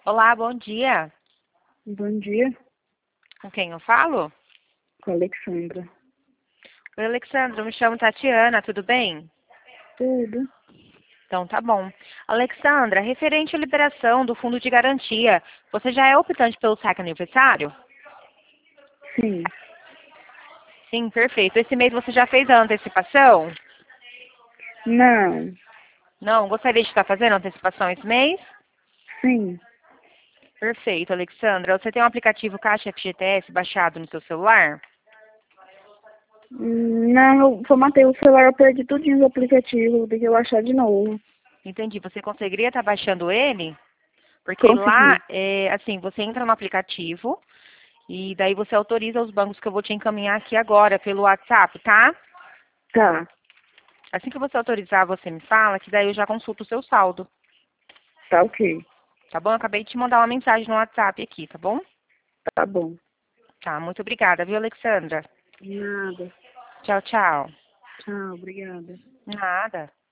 Olá, bom dia. Bom dia, Com quem eu falo? com a Alexandra. Oi, Alexandra, eu me chamo Tatiana, tudo bem? Tudo? Então tá bom. Alexandra, referente à liberação do fundo de garantia, você já é optante pelo saque aniversário? Sim. Sim, perfeito. Esse mês você já fez a antecipação? Não. Não, gostaria de estar fazendo a antecipação esse mês? Sim. Perfeito, Alexandra. Você tem um aplicativo Caixa FGTS baixado no seu celular? Não, eu formatei o celular, eu perdi tudinho do aplicativo, tem que eu achar de novo. Entendi. Você conseguiria estar baixando ele? Porque lá, Consegui. assim, você entra no aplicativo e daí você autoriza os bancos que eu vou te encaminhar aqui agora pelo WhatsApp, tá? Tá. Assim que você autorizar, você me fala, que daí eu já consulto o seu saldo, Tá ok. tá bom? Eu acabei de te mandar uma mensagem no WhatsApp aqui, tá bom? Tá bom. Tá, muito obrigada, viu, Alexandra? Nada. Tchau, tchau. Tchau, obrigada. Nada.